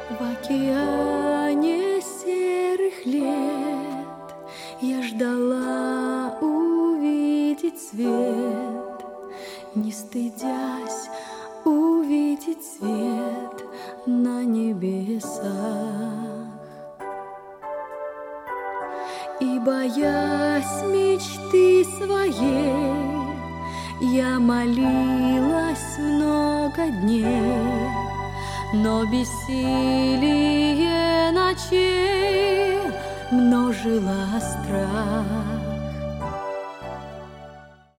В океане серых лет я ждала увидеть свет, не стыдясь увидеть свет на небесах. И, боясь мечты своей, я молилась много дней, но бессилие ночей множило страх.